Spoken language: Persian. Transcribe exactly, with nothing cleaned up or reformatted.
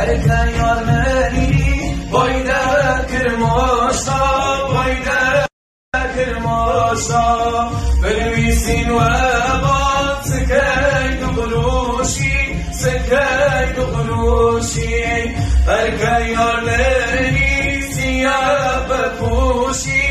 هرکه یار منی باید کرماشتا باید کرماشتا بنویسین و باد سکی دو قروشی سکی دو قروشی هرکه یار منی سیاه بپوشی